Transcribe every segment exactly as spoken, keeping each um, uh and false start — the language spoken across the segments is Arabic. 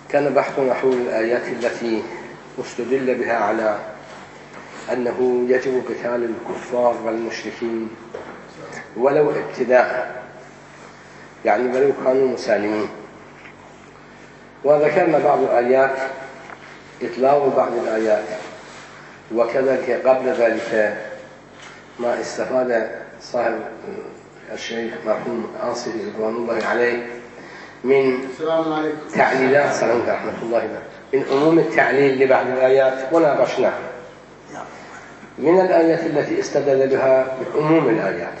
كان بحثنا حول الآيات التي استدل بها على أنه يجب قتال الكفار والمشركين ولو ابتداء، يعني ولو كانوا مسالمين. وذكرنا بعض الآيات، إطلاق بعض الآيات، وكذلك قبل ذلك ما استفاد صاحب الشيخ مرحوم عاصي رضوان الله عليه من تعليلات سلامك رحمة الله من عموم التعليل لبعض الآيات، وناقشناها من الآيات التي استدل بها بعموم الآيات،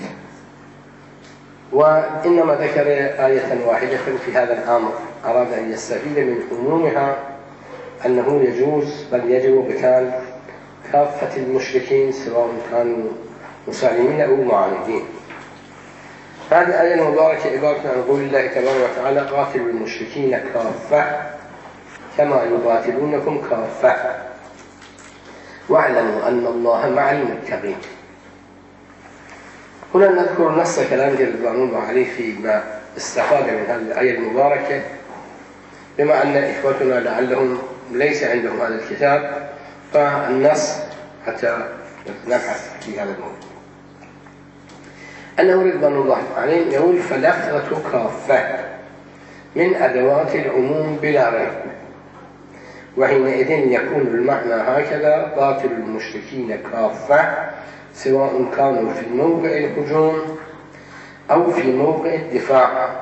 وإنما ذكر آية واحدة في هذا الأمر أراد أن يستفيد من عمومها أنه يجوز بل يجب قتال كافة المشركين سواء كانوا مسالمين أو معاندين. هذه الآية المباركة عبارة عن قول الله تبارك وتعالى: قاتلوا المشركين كافة كما يقاتلونكم كافة واعلموا أن الله مع المتقين. هنا نذكر نص كلام رضوان الله عليه فيما استفاد من هذه الآية المباركة، بما أن إخوتنا لعلهم ليس عندهم هذا الكتاب، فالنص حتى نبحث في هذا الموضوع. أنه رضوان الله عليه يقول: فلفظة كافة من أدوات العموم بلا ريب، وحينئذ يكون المعنى هكذا: قاتل المشركين كافة سواء كانوا في موقع الهجوم أو في موقع الدفاع،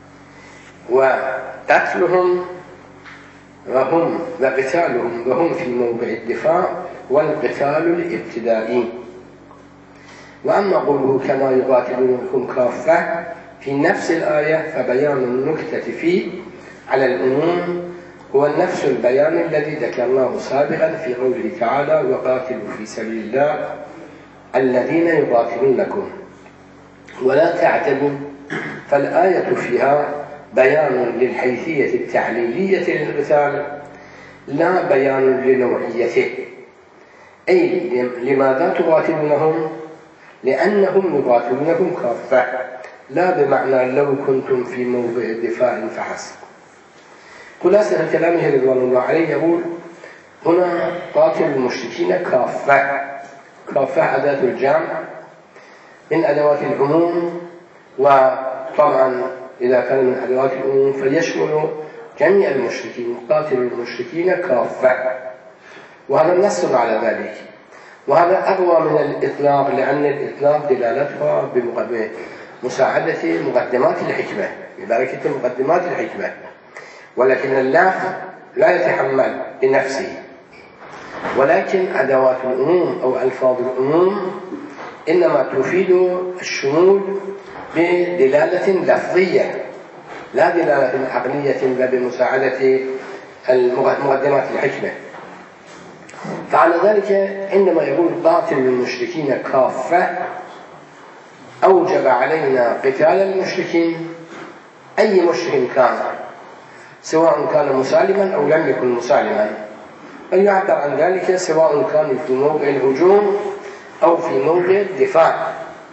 وقتلهم وهم وقتالهم وهم في موقع الدفاع والقتال الابتدائي. وأما قوله كما يقاتلونكم كافة في نفس الآية فبيان النكتة فيه على العموم هو نفس البيان الذي ذكرناه سابقا في قوله تعالى: وقاتلوا في سبيل الله الذين يقاتلونكم ولا تعتدوا. فالآية فيها بيان للحيثية التعليلية للقتال لا بيان لنوعيته، أي لماذا تقاتلونهم؟ لأنهم يقاتلونكم كافة، لا بمعنى لو كنتم في موضع الدفاع فحسب. خلاصة كلامه رضوان الله عليه يقول هنا: قاتل المشركين كافة. كافة أداة الجمع من أدوات العموم، وطبعا إذا كان من أدوات العموم فيشمل جميع المشركين. قاتل المشركين كافة، وهذا النص على ذلك، وهذا أقوى من الإطلاق، لأن الإطلاق دلالتها بمساعدة مقدمات الحكمة، ببركة مقدمات الحكمة، ولكن اللفظ لا يتحمل بنفسه، ولكن أدوات العموم أو ألفاظ العموم إنما تفيد الشمول بدلالة لفظية لا دلالة عقلية بل بمساعدة مقدمات الحكمة. فعلى ذلك عندما يقول قاتل المشركين كافة أوجب علينا قتال المشركين، أي مشرك كان، سواء كان مسالما أو لم يكن مسالما، بل يعبر عن ذلك سواء كان في موضع الهجوم أو في موضع الدفاع.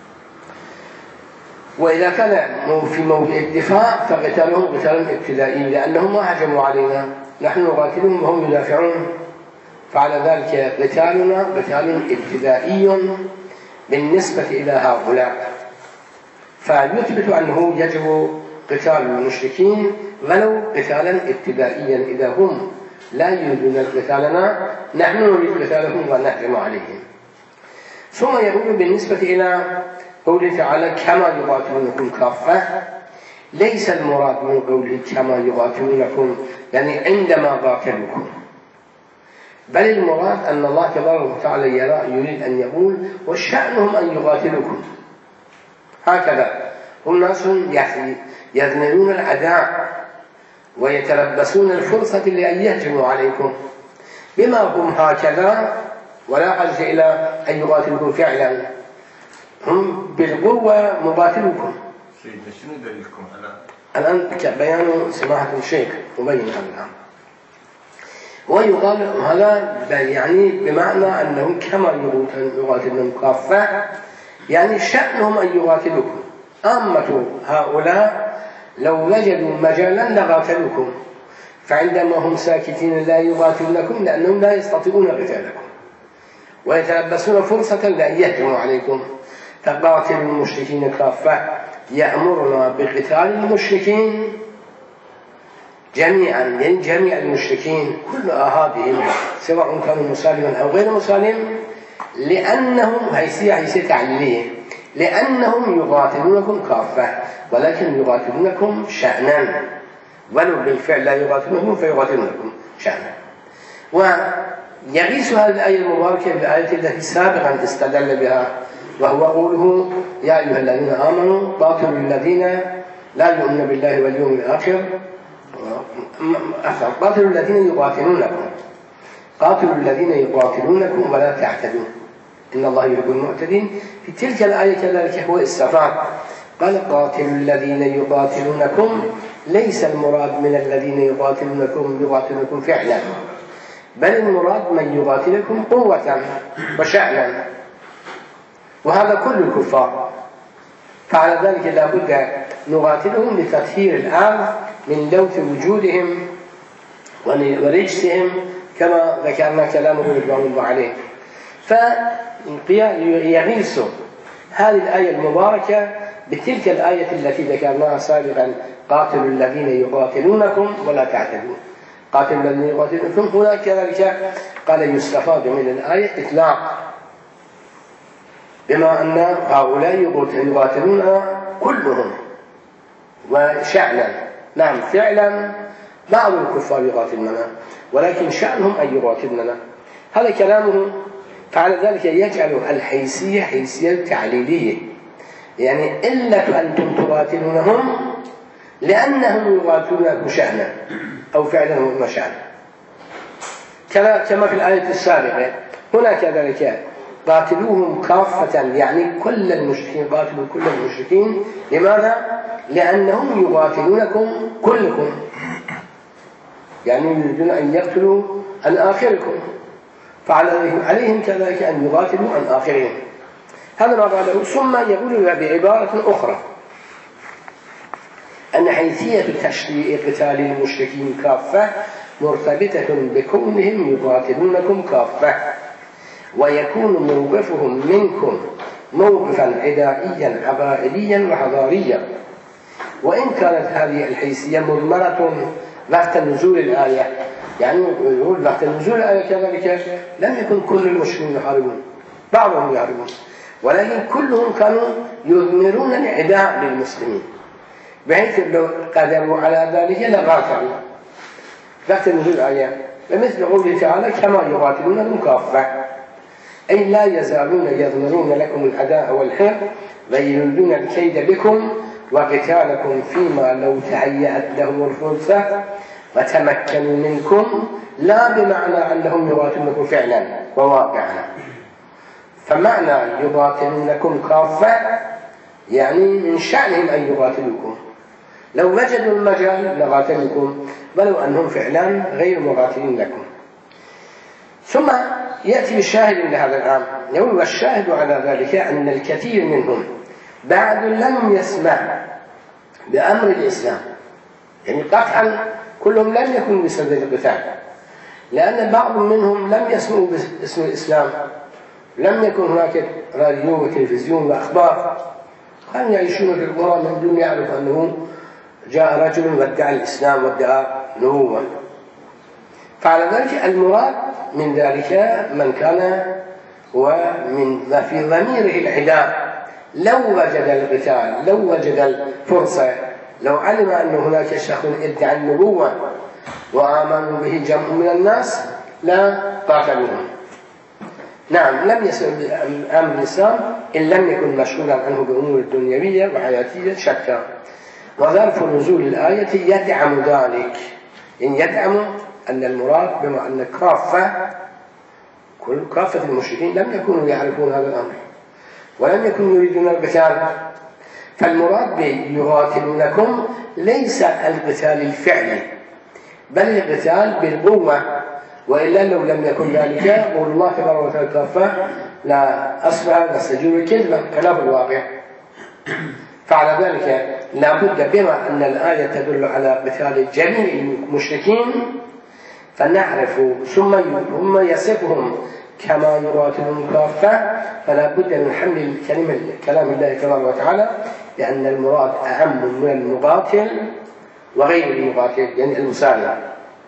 وإذا كان في موضع الدفاع فقتالهم قتال ابتدائي، لأنهم ما هجموا علينا، نحن نقاتلهم وهم يدافعون، فعلى ذلك قتالنا قتال ابتدائي بالنسبة إلى هؤلاء، فيثبت أنه يجب قتال المشركين ولو قتالا ابتدائيا. إذا هم لا يريدون قتالنا نحن نريد قتالهم ونهجم عليهم. ثم يقول بالنسبة إلى قوله تعالى: كما يقاتلونكم كافة، ليس المراد من قوله كما يقاتلونكم يعني عندما قاتلوكم، بل المراد أن الله تبارك وتعالى يريد أن يقول: وشأنهم أن يقاتلوكم. هكذا هم ناس يذنبون العداء ويتلبسون الفرصة لأن يهجموا عليكم، بما هم هكذا ولا حاجة إلى أن يقاتلوكم فعلا، هم بالقوة مقاتلوكم. سيدنا شنو دليلكم على الآن بيان سماحة الشيخ مبين هذا الأمر. ويقال هذا يعني بمعنى أنهم كما يقاتلون كافة، يعني شأنهم أن يقاتلوكم. أمة هؤلاء لو وجدوا مجالا لقاتلوكم، فعندما هم ساكتين لا يقاتلونكم لأنهم لا يستطيعون قتالكم ويتلبسون فرصة لأن يهجموا عليكم. فقاتلوا المشركين كافة يأمرنا بقتال المشركين جميعا، يعني جميع المشركين كل أهابهم سواء كانوا مسالما أو غير مسالم، لأنهم هيسية هيسية تعليلية، لأنهم يقاتلونكم كافة ولكن يقاتلونكم شأنا، ولو بالفعل لا يقاتلونكم فيقاتلونكم شأنا. ويغيث هذه الآية المباركة بالآية التي سابقا استدل بها، وهو قوله يا أيها الذين آمنوا قاتلوا الذين لا يؤمنون بالله واليوم الآخر قاتلوا الذين يقاتلونكم قاتلوا الذين يقاتلونكم ولا تعتدوا إن الله يحب المعتدين. في تلك الآية كذلك هو استفاد قال قاتلوا الذين يقاتلونكم، ليس المراد من الذين يقاتلونكم يقاتلونكم فعلا، بل المراد من يقاتلكم قوة وشأنا، وهذا كل الكفار. فعلى ذلك لا بد نقاتلهم لتطهير الأرض من لوث وجودهم ورجسهم كما ذكرنا كلامه رضوان الله عليه. فيغيث هذه الآية المباركة بتلك الآية التي ذكرناها سابقا قاتلوا الذين يقاتلونكم ولا تعتدوا. قاتلوا الذين يقاتلونكم هنا كذلك قال يستفاد من الآية إطلاق، بما أن هؤلاء يقاتلون كلهم وشأنا. نعم فعلا بعض الكفار يقاتلوننا ولكن شأنهم أن يقاتلوننا، هذا كلامه. فعلى ذلك يجعل الحيثية حيثية تعليلية، يعني إلا أنتم تقاتلونهم لأنهم يقاتلونكم شأنا أو فعلا هم شأنا، كما في الآية السابقة. هنا كذلك قاتلوهم كافة، يعني كل المشركين، قاتلوا كل المشركين. لماذا؟ لأنهم يقاتلونكم كلكم، يعني يريدون أن يقتلوا عن آخركم، فعليهم كذلك أن يقاتلوا عن آخرهم. هذا ما قاله. ثم يقول بعبارة أخرى أن حيثية تشريع قتال المشركين كافة مرتبطة بكونهم يقاتلونكم كافة، ويكون موقفهم منكم موقفا عدائيا عبائليا وحضاريا. وإن كانت هذه الحيثية مضمرة وقت نزول الآية، يعني يقول وقت نزول الآية كذلك لم يكن كل المشركين يحاربون، بعضهم يحاربون، ولكن كلهم كانوا يضمرون العداء للمسلمين، بحيث لو قدروا على ذلك لقاتلوا وقت نزول الآية. ومثل قوله تعالى كما يقاتلونكم كافة، أي لا يزالون يضمرون لكم الأداء والحرب ويريدون الكيد بكم وقتالكم فيما لو تهيأت لهم الفرصة وتمكنوا منكم، لا بمعنى أنهم يقاتلونكم فعلا وواقعا. فمعنى يقاتلونكم كافة يعني من شأنهم أن يقاتلوكم، لو وجدوا المجال لقاتلوكم ولو أنهم فعلا غير مقاتلين لكم. ثم يأتي بالشاهد من هذا العام، يقول والشاهد على ذلك أن الكثير منهم بعد لم يسمع بأمر الإسلام، يعني قطعا كلهم لم يكونوا بسبب القتال، لأن بعض منهم لم يسمعوا باسم الإسلام، لم يكن هناك راديو وتلفزيون وأخبار، كانوا يعيشون في القرى من دون يعرف أنه جاء رجل وادعى الإسلام وادعى نبوة. فعلى ذلك المراد من ذلك من كان ومن في ضميره العداء، لو وجد القتال، لو وجد الفرصة، لو علم أن هناك شخص ادعى النبوة وآمنوا به جمع من الناس لا قاتلوهم. نعم لم يسمع بأمر الإسلام إن لم يكن مشغولا عنه بأمور الدنيوية وحياتية شتى. وظرف نزول الآية يدعم ذلك، إن يدعم أن المراد بما أن كافة كل كافة المشركين لم يكونوا يعرفون هذا الأمر ولم يكونوا يريدون القتال. فالمراد بيقاتلونكم ليس القتال الفعلي بل القتال بالقوة، وإلا لو لم يكن ذلك قول الله تبارك وتعالى كافة لا أصبح نستجيب الكذبة خلاف الواقع. فعلى ذلك لا بد بما أن الآية تدل على قتال جميع المشركين فنعرف ثم ثم يصفهم كما يقاتلون كافة، فلا بد من حمل كلمة كلام الله تبارك وتعالى لأن المراد أعم من المقاتل وغير المقاتل يعني المسالم.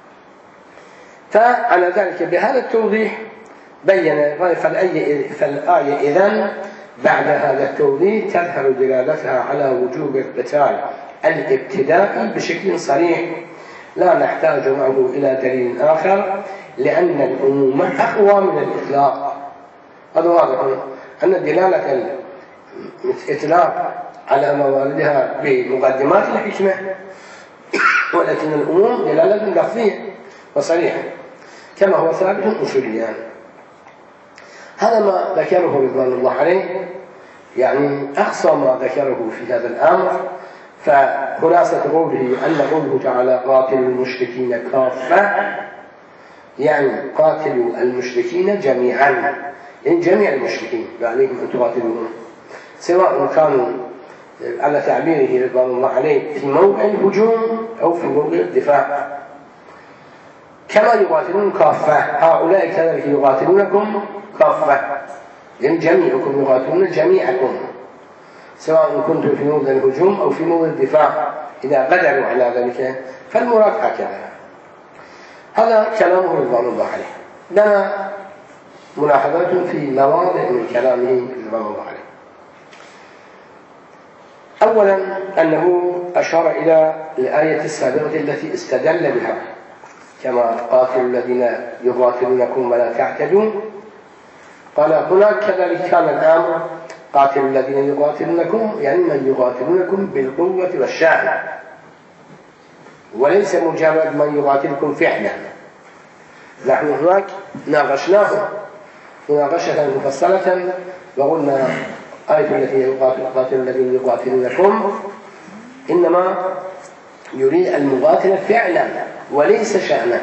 فعلى ذلك بهذا التوضيح بين فالآية, فالآية إذن بعد هذا التوضيح تظهر دلالتها على وجوب القتال الابتدائي بشكل صريح لا نحتاج معه إلى دليل آخر، لأن العموم أقوى من الإطلاق. هذا واضح أن دلالة الإطلاق على مواردها بمقدمات الحكمة، ولكن العموم دلالة لفظية وصريحة كما هو ثابت أصوليا. هذا ما ذكره رضوان الله عليه، يعني أقصى ما ذكره في هذا الأمر. فخلاصة قوله أن قوله تعالى قاتلوا المشركين كافة يعني قاتلوا المشركين جميعا، يعني جميع المشركين عليكم أن تقاتلوهم سواء كانوا على تعبيره رضوان الله عليه في موقع الهجوم أو في موقع الدفاع، كما يقاتلون كافة هؤلاء كذلك يقاتلونكم كافة، يعني جميعكم يقاتلون جميعكم سواء كنتم في موضع الهجوم أو في موضع الدفاع إذا قدروا على ذلك، فالمراد هكذا. هذا كلامه رضوان الله عليه. لنا ملاحظات في مواضع من كلامه رضوان الله عليه. أولا أنه أشار إلى الآية السابقة التي استدل بها كما قاتلوا الذين يقاتلونكم ولا تعتدوا، قال هناك كذلك كان الأمر قاتلوا الذين يقاتلونكم يعني من يقاتلونكم بالقوة والشهوة، وليس مجرد من يقاتلكم فعلا. نحن هناك ناقشناه مناقشة مفصلة وقلنا آية التي يقاتل الذين يقاتلونكم إنما يريد المقاتل فعلا وليس شأنا.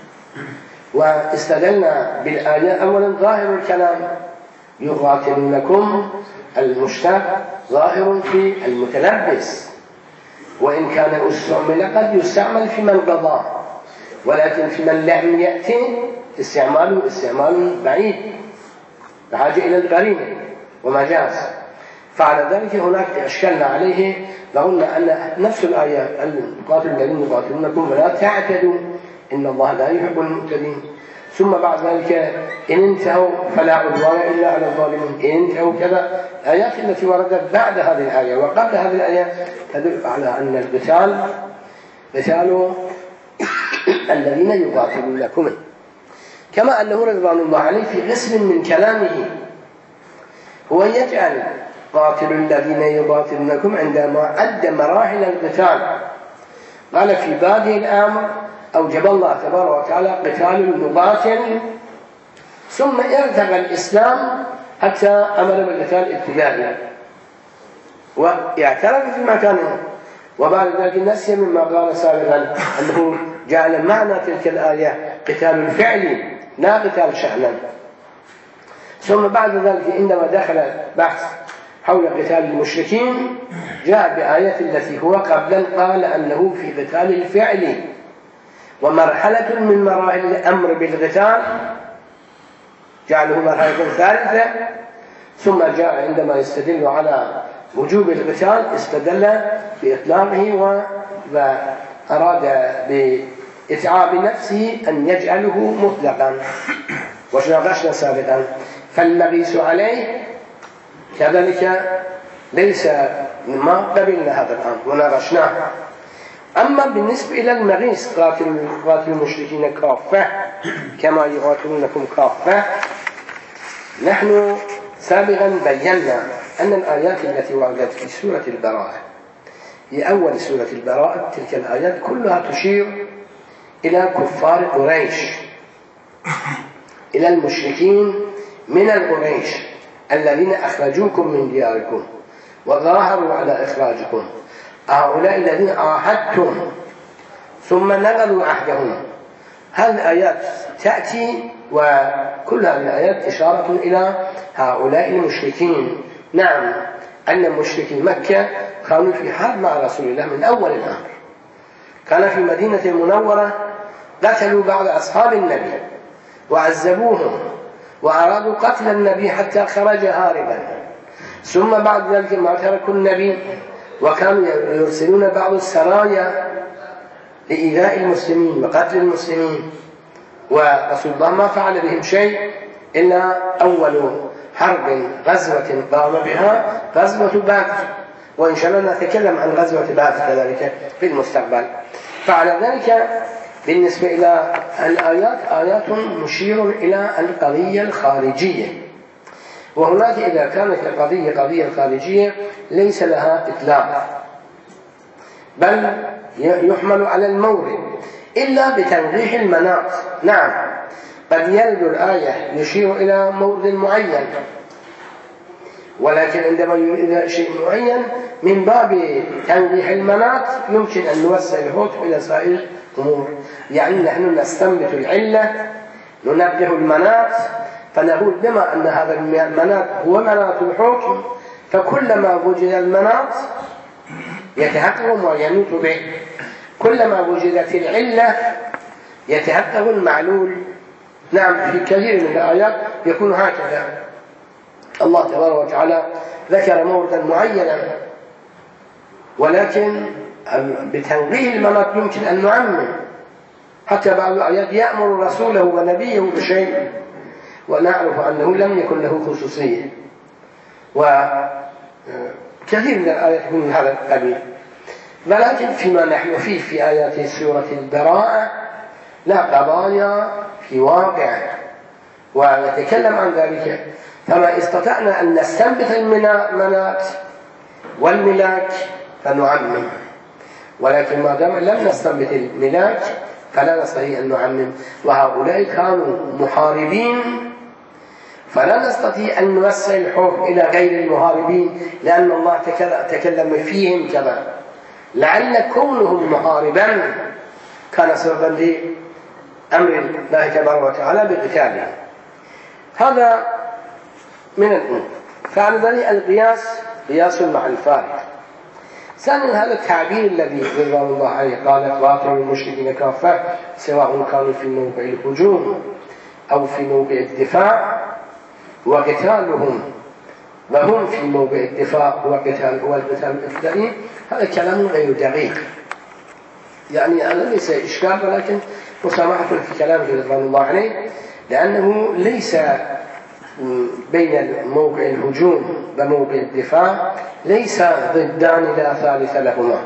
واستدلنا بالآية أولا ظاهر الكلام يقاتلونكم المشتق ظاهر في المتلبس، وإن كان استعمل قد يستعمل في من قضى، ولكن في من لم يأتي استعماله استعمال بعيد بحاجة إلى القرينة ومجاز. فعلى ذلك هناك أشكلنا عليه لقلنا أن نفس الآية القاتل الذين يقاتلونكم ولا تعتدوا إن الله لا يحب المعتدين، ثم بعد ذلك إن انتهوا فلا عدوان إلا على الظالمين، إن انتهوا كذا. الآيات التي وردت بعد هذه الآية وقبل هذه الآية تدل على أن القتال قتال الذين يقاتلونكم، كما أنه رضوان الله عليه في قسم من كلامه هو يجعل قاتل الذين يقاتلونكم عندما أدى مراحل القتال قال في بادئ الأمر أوجب الله تبارك وتعالى قتال المقاتل، ثم ارتقى الإسلام حتى أمر بالقتال ابتدائيا واعترف في مكانه، وبعد ذلك نسي مما قال سابقا أنه جعل معنى تلك الآية قتال الفعل لا قتال شأنا. ثم بعد ذلك عندما دخل بحث حول قتال المشركين جاء بآية التي هو قبلا قال أنه في قتال الفعل، ومرحلة من مراحل الأمر بالقتال جعله مرحلة ثالثة. ثم جاء عندما يستدل على وجوب القتال استدل بإطلاقه وأراد بإتعاب نفسه أن يجعله مطلقا، وشناقشنا سابقا. فالمقيس عليه كذلك ليس ما قبلنا هذا الأمر وناقشناه. أما بالنسبة إلى المقيس قاتل قاتل المشركين كافة كما يقاتلونكم كافة، نحن سابقا بينا أن الآيات التي وردت في سورة البراءة في أول سورة البراءة تلك الآيات كلها تشير إلى كفار قريش، إلى المشركين من القريش الذين أخرجوكم من دياركم وظاهروا على إخراجكم، هؤلاء الذين عاهدتم ثم نقضوا عهدهم. هذه الآيات تأتي وكل هذه الآيات إشارة إلى هؤلاء المشركين. نعم أن مشركي مكة كانوا في حرب مع رسول الله من أول الأمر. كان في مدينة المنورة قتلوا بعض أصحاب النبي وعذبوهم وأرادوا قتل النبي حتى خرج هاربا، ثم بعد ذلك ما تركوا النبي وكانوا يرسلون بعض السرايا لإيذاء المسلمين وقتل المسلمين، ورسول الله ما فعل بهم شيء إلا أول حرب غزوة قام بها غزوة بدر، وإن شاء الله نتكلم عن غزوة بدر كذلك في المستقبل. فعلى ذلك بالنسبة إلى الآيات آيات مشير إلى القضية الخارجية، وهناك إذا كانت القضية قضية خارجية ليس لها إطلاق، بل يحمل على المورد إلا بتنقيح المناط. نعم قد يرد الآية يشير إلى مورد معين، ولكن عندما يريد شيء معين من باب تنقيح المناط يمكن أن نوسع الحكم إلى سائر الأمور. يعني نحن نستنبط العلة ننبه المناط فنقول بما أن هذا المناط هو مناط الحكم فكلما وجد المناط يتحقق ما ينوط به، كلما وجدت العلة يتحقق المعلول. نعم في كثير من الآيات يكون هكذا، الله تبارك وتعالى ذكر موردا معينا ولكن بتنقيح المناط يمكن أن نعمم، حتى بعض الآيات يأمر رسوله ونبيه بشيء ونعرف أنه لم يكن له خصوصية، وكثير من الآيات يكون من هذا القبيل. ولكن فيما نحن فيه في آيات سورة البراءة لا قضايا في واقع ونتكلم عن ذلك، فما استطعنا أن نستنبط المناط والملاك فنعمم، ولكن ما دام لم نستنبط الملاك فلا نستطيع أن نعمم، وهؤلاء كانوا محاربين فلا نستطيع أن نوسع الحكم إلى غير المحاربين لأن الله تكلم فيهم كذا، لعل كونهم محاربا كان سببا لأمر الله تبارك وتعالى بقتالهم. هذا من الأمور. فعلى ذلك القياس قياس مع الفارق. ثانيا هذا التعبير الذي رضوان الله عليه قال قاتلوا المشركين كافة سواء كانوا في موقع الهجوم أو في موقع الدفاع وقتالهم وهم في موقع الدفاع وقتال هو القتال الابتدائي، هذا كلام غير دقيق. يعني هذا ليس إشكال ولكن مسامحة في كلامه رضوان الله عليه، لأنه ليس بين موقع الهجوم وموقع الدفاع ليس ضدان لا ثالث لهما،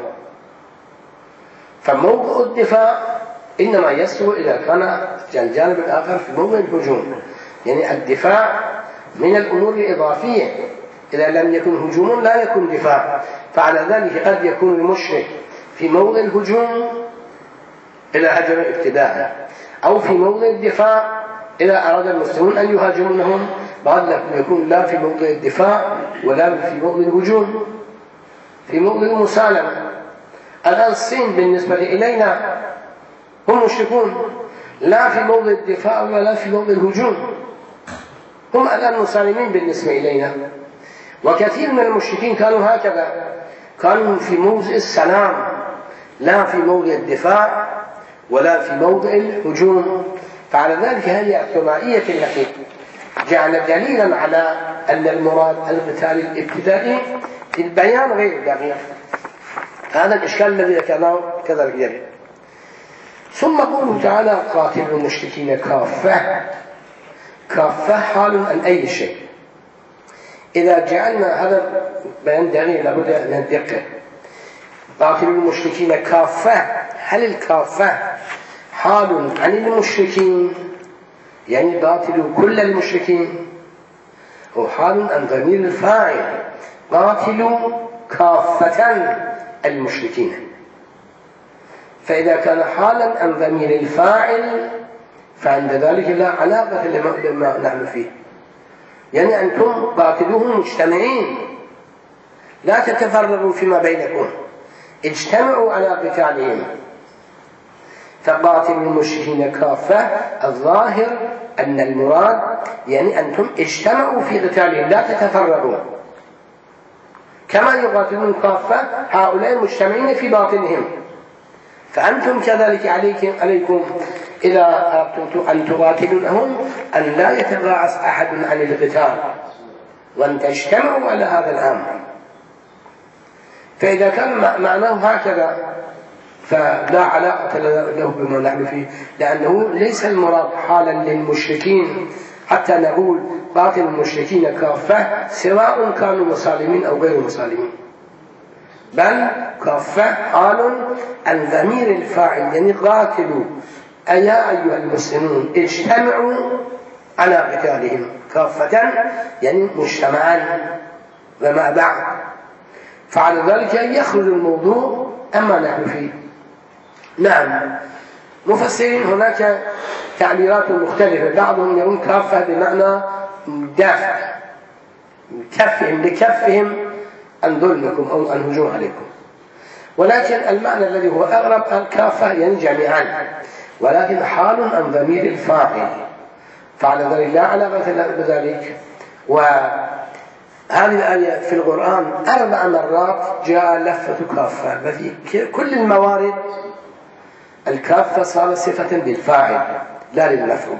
فموقع الدفاع إنما يسوء إذا كان الجانب الآخر في موقع الهجوم، يعني الدفاع من الأمور الإضافية، إذا لم يكن هجوم لا يكون دفاع، فعلى ذلك قد يكون المشرك في موضع الهجوم إلى هجم ابتداء، أو في موضع الدفاع إذا أراد المسلمون أن يهاجمونهم، بعد يكون لا في موضع الدفاع ولا في موضع الهجوم، في موضع المسالمة. الآن الصين بالنسبة إلينا هم مشركون لا في موضع الدفاع ولا في موضع الهجوم، هم الآن مسالمين بالنسبة إلينا. وكثير من المشركين كانوا هكذا، كانوا في موضع السلام لا في موضع الدفاع ولا في موضع الهجوم. فعلى ذلك هذه الثنائية التي جعل دليلا على أن المراد القتال الابتدائي في البيان غير دقيق. هذا الإشكال الذي ذكرناه كذلك يرد. ثم قوله تعالى قاتلوا المشركين كافة، كافة حال عن أي شيء. إذا جعلنا هذا بيان دليل لابد من الدقة. قاتلوا المشركين كافة، هل الكافة حال عن المشركين يعني قاتلوا كل المشركين، أو حال عن ضمير الفاعل قاتلوا كافة المشركين؟ فإذا كان حالا عن ضمير الفاعل فعند ذلك لا علاقة لما نحن فيه، يعني أنتم قاتلوهم مجتمعين لا تتفرغوا فيما بينكم، اجتمعوا على قتالهم. فقاتلوا المشركين كافة الظاهر أن المراد يعني أنتم اجتمعوا في قتالهم لا تتفرغوا. كما يقاتلون كافة هؤلاء مجتمعين في باطنهم، فأنتم كذلك عليكم, عليكم إذا أردتم أن تقاتلونهم أن لا يتباعث أحد عن القتال وأن تجتمعوا على هذا الأمر. فإذا كان معناه هكذا فلا علاقة له بما نحن فيه، لأنه ليس المراد حالا للمشركين حتى نقول قاتل المشركين كافة سواء كانوا مسالمين أو غير مسالمين، بل كافة حال عن ضمير الفاعل، يعني قاتلوا أيا أيها المسلمون اجتمعوا على قتالهم كافة، يعني مجتمعا ومع بعض. فعلى ذلك يخرج الموضوع أما نحن فيه. نعم، مفسرين هناك تعبيرات مختلفة، بعضهم يقول كافة بمعنى دافع، كفهم لكفهم عن ظلمكم أو عن هجوم عليكم، ولكن المعنى الذي هو أغرب الكافة يعني جميعا، ولكن حال عن ضمير الفاعل، فعلى ذلك لا علاقة بذلك. وهذه الآية في القرآن أربع مرات جاء لفظ كافة، وفي كل الموارد الكافة صارت صفة بالفاعل لا للمفعول.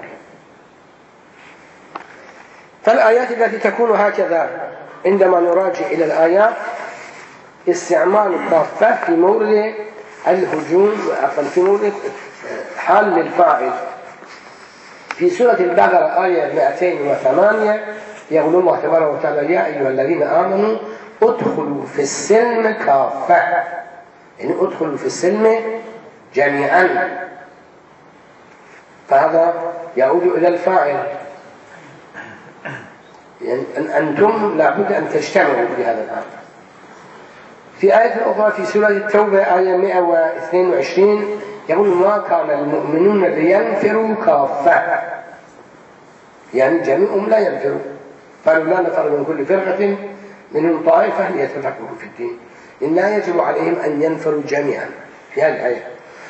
فالآيات التي تكون هكذا عندما نراجع إلى الآيات استعمال الكافة في مورد الهجوم في مورد حال للفاعل. في سورة البقرة آية مئتين وثمانية يقول الله تبارك وتعالى يا أيها الذين آمنوا ادخلوا في السلم كافة، يعني ادخلوا في السلم جميعا، فهذا يعود إلى الفاعل، يعني أنتم لابد أن تجتمعوا في هذا الأمر. في آية أخرى في سورة التوبة آية مئة واثنين وعشرين يقول ما كان المؤمنون لينفروا كافة، يعني جميعهم لا ينفروا، فلولا نفر من كل فرقة منهم طائفة ليتفقهوا في الدين، إن لا يجب عليهم أن ينفروا جميعا في هذه الآية.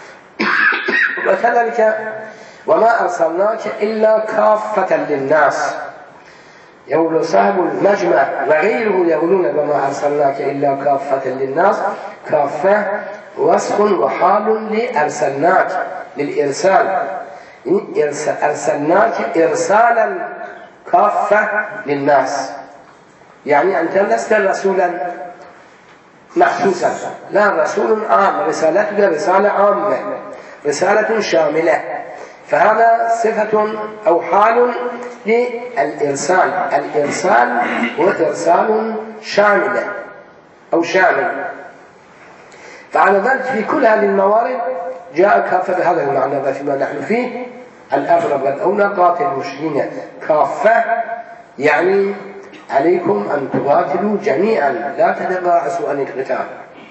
وكذلك وما أرسلناك إلا كافة للناس، يقول صاحب المجمع وغيره يقولون وما أرسلناك إلا كافة للناس، كافة وصف وحال لأرسلناك للإرسال، أرسلناك إرسالا كافة للناس، يعني أنت لست رسولا مخصوصا، لا رسول عام، رسالتك رسالة عامة، رسالة شاملة، فهذا صفة أو حال للإرسال. الإرسال هو إرسال شامل أو شامل، فعلى ذلك في كل هذه الموارد جاء كافة بهذا المعنى فيما نحن فيه الأغلب والأولى قاتل المشركين كافة، يعني عليكم أن تقاتلوا جميعا لا تتباعثوا عن القتال.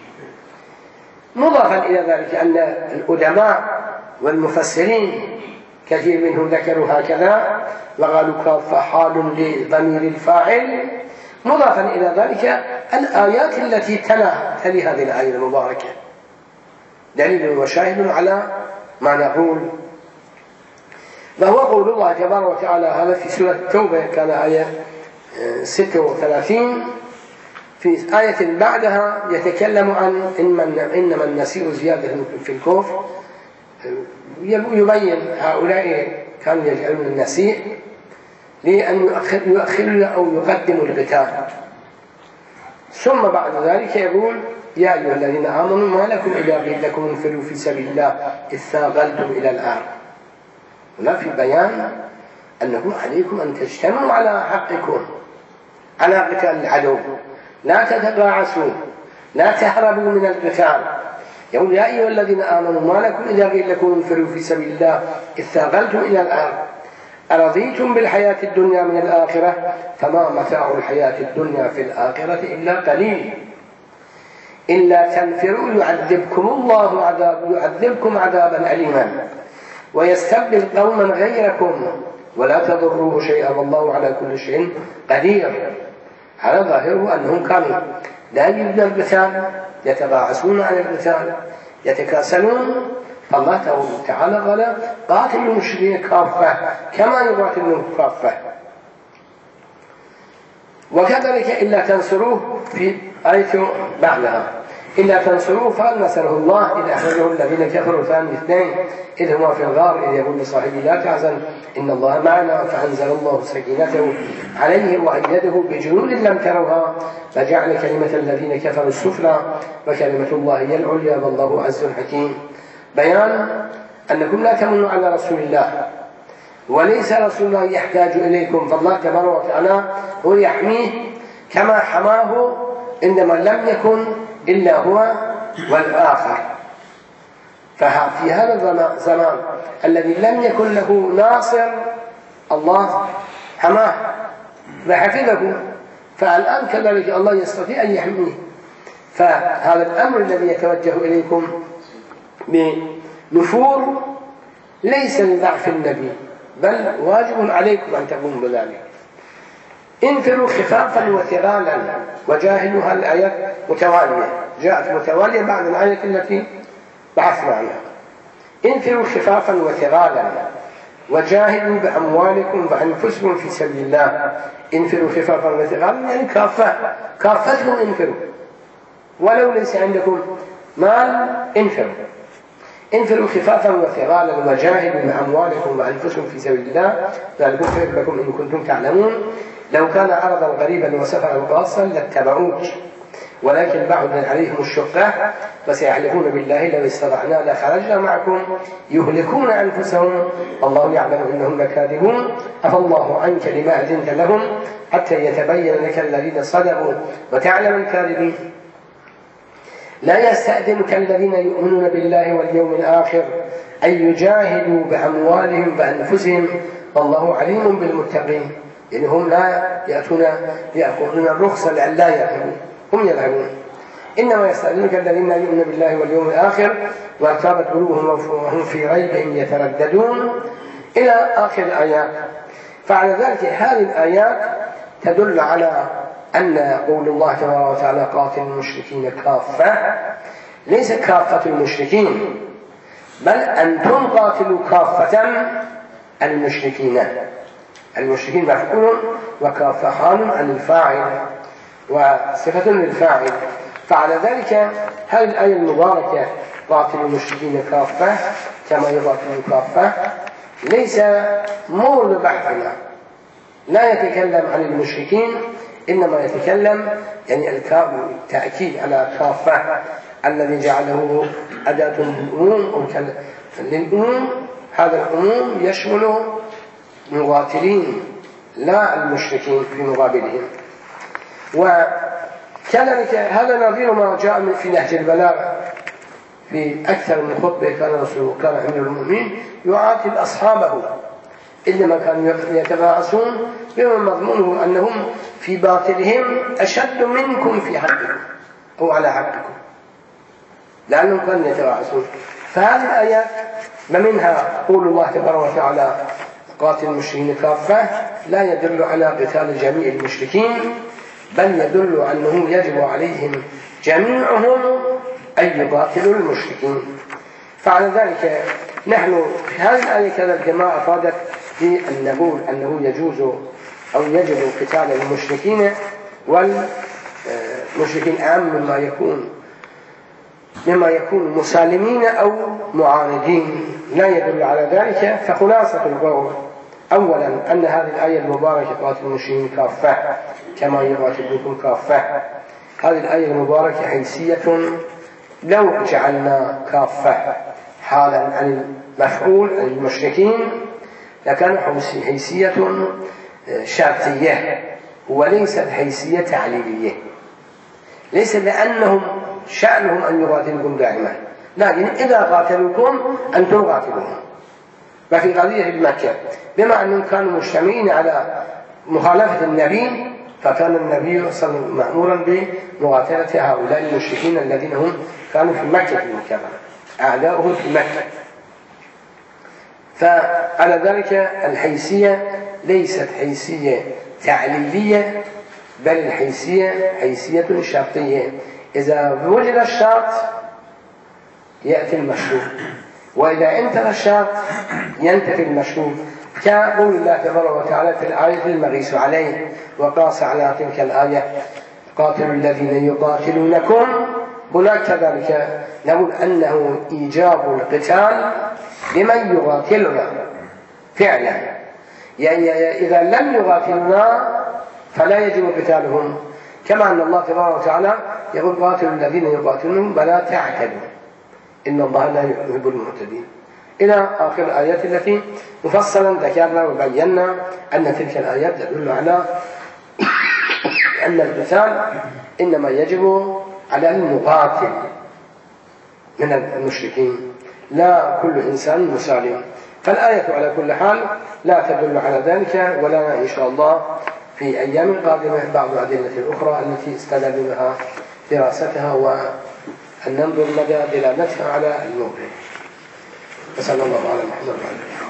مضافا إلى ذلك أن العلماء والمفسرين كثير منهم ذكروا هكذا وقالوا كافة حال لضمير الفاعل. مضافا إلى ذلك الآيات التي تلي هذه الآية المباركة دليل وشاهد على ما نقول، وهو قول الله تبارك وتعالى هذا في سورة التوبة كان آية ستة وثلاثين. في آية بعدها يتكلم عن إنما النسيء زيادة في الكفر، يبين هؤلاء كانوا يجعلون النسيء لأن يؤخروا أو يقدموا القتال. ثم بعد ذلك يقول يا أيها الذين آمنوا ما لكم إذا قيل لكم انفروا في سبيل الله إذ ثاقلتم إلى الأرض. هنا في بيان أنه عليكم أن تجتمعوا على حقكم على قتال العدو، لا تتباعثوا، لا تهربوا من القتال. يقول يا أيها الذين آمنوا ما لكم إذا قيل لكم انفروا في سبيل الله إذ ثاقلتم إلى الأرض أرضيتم بالحياة الدنيا من الآخرة فما متاع الحياة الدنيا في الآخرة إلا قليل إلا تنفروا يعذبكم الله عذاب يعذبكم عذابا أليما ويستبدل قوما غيركم ولا تضروه شيئا والله على كل شيء قدير. على ظاهره أنهم كانوا لا يريدون القتال، يتباعثون عن القتال، يتكاسلون. الله تعالى قال قاتلوا المشركين كافة كما يقاتلون كافة. وكذلك إلا تنصروه في آية بعدها إلا تنصروه فقد نصره الله إذ أخرجه الذين كفروا ثاني اثنين إذ هما في الغار إذ يقول لصاحبه لا تحزن إن الله معنا فأنزل الله سكينته عليه وأيده بجنود لم تروها فجعل كلمة الذين كفروا السفلى وكلمة الله هي العليا والله عز حكيم. بيان أنكم لا تمنوا على رسول الله، وليس رسول الله يحتاج إليكم، فالله تبارك وتعالى هو يحميه كما حماه عندما لم يكن إلا هو والآخر. ففي هذا الزمان الذي لم يكن له ناصر الله حماه وحفظه، فالآن كذلك الله يستطيع أن يحميه. فهذا الأمر الذي يتوجه إليكم بنفور ليس لضعف النبي، بل واجب عليكم أن تقوموا بذلك. انفروا خفافا وثقالا وجاهدوا. هذه الآيات متوالية، جاءت متوالية بعد الآية التي بحثنا عنها. انفروا خفافا وثقالا وجاهدوا بأموالكم وأنفسكم في سبيل الله. انفروا خفافا وثقالا يعني كافة كافتهم انفروا، ولو ليس عندكم مال انفروا. انفروا خفافا وثقالا وجاهدوا بأموالكم وأنفسكم في سبيل الله ذلكم خير لكم إن كنتم تعلمون. لو كان عرضا غريبا وسفرا خاصا لاتبعوك ولكن بعد عليهم الشقة فسيحلفون بالله لو استطعنا لخرجنا معكم يهلكون أنفسهم الله يعلم إنهم لكاذبون. عفى الله عنك لما أذنت لهم حتى يتبين لك الذين صدقوا وتعلم الكاذبين. لا يستأذنك الذين يؤمنون بالله واليوم الآخر أن يجاهدوا بأموالهم وأنفسهم والله عليم بالمتقين. يعني هم لا يأتون يأخذون الرخصة لأن لا يذهبون، هم يذهبون. إنما يستأذنك الذين يؤمنون بالله واليوم الآخر وارتابت قلوبهم وهم في ريبهم يترددون إلى آخر الآيات. فعلى ذلك هذه الآيات تدل على أن قول الله تبارك وتعالى قاتل المشركين كافة ليس كافة المشركين، بل أنتم قاتلوا كافة المشركين. المشركين مفعول وكافة حال عن الفاعل وصفة للفاعل. فعلى ذلك هذه الآية المباركة قاتل المشركين كافة كما يقاتلون كافة ليس مورد بحثنا، لا يتكلم عن المشركين إنما يتكلم يعني التأكيد على كافة الذي جعله أداة للأموم للأموم. هذا الأموم يشمل مقاتلين لا المشركين في مقابلهم. وكذلك هذا نظير ما جاء في نهج البلاغة في أكثر من خطبة. كان رسول كان أمير المؤمنين يعاتب أصحابه إنما كانوا يتباعثون بما مضمونه أنهم في باطلهم أشد منكم في حقكم أو على حقكم لأنهم كانوا يتباعثون. فهذه الآيات ومنها قول الله تبارك وتعالى قاتل المشركين كافة لا يدل على قتال جميع المشركين، بل يدل أنه يجب عليهم جميعهم أن يقاتلوا المشركين. فعلى ذلك نحن في هذه الآية كذا الجماعة أفادت بأن نقول أنه يجوز أو يجب قتال المشركين، والمشركين أعم مما يكون مما يكون مسالمين أو معاندين لا يدل على ذلك. فخلاصة القول أولا أن هذه الآية المباركة قاتل المشركين كافة كما يقاتلوكم كافة. هذه الآية المباركة حيثية لو جعلنا كافة حالا عن المفعول عن المشركين لكان حيثية شرطية وليست حيثية تعليلية، ليس لأنهم شأنهم أن يقاتلوكم دائما، لكن إذا قاتلوكم أنتم قاتلوهم. وفي قضية مكة بما أنهم كانوا مجتمعين على مخالفة النبي فكان النبي صلى الله عليه وسلم مأمورا بمقاتلة هؤلاء المشركين الذين هم كانوا في مكة المكرمة أعداؤه في مكة. فعلى ذلك الحيثية ليست حيثية تعليلية بل الحيثية حيثية شرطية. إذا وجد الشرط يأتي المشروط، وإذا انتهى الشرط ينتفي المشروط. كقول الله تبارك وتعالى في الآية المغيث عليه وقاس على تلك الآية قاتلوا الذين يقاتلونكم هناك كذلك نقول أنه إيجاب القتال لمن يقاتلنا فعلا، يعني إذا لم يقاتلنا فلا يجب قتالهم، كما أن الله تبارك وتعالى يقول قاتلوا الذين يقاتلون ولا تعتدوا إن الله لا يحب المعتدين، إلى آخر الآيات التي مفصلا ذكرنا وبينا أن تلك الآيات تدل على أن القتال إنما يجب على المقاتل من المشركين لا كل إنسان مسالم. فالآية على كل حال لا تدل على ذلك، ولنا إن شاء الله في أيام قادمة بعض الأدلة الأخرى التي استدل بها دراستها وأن ننظر مدى دلالتها على الموضوع. وصلى الله على محمد وعلى آله.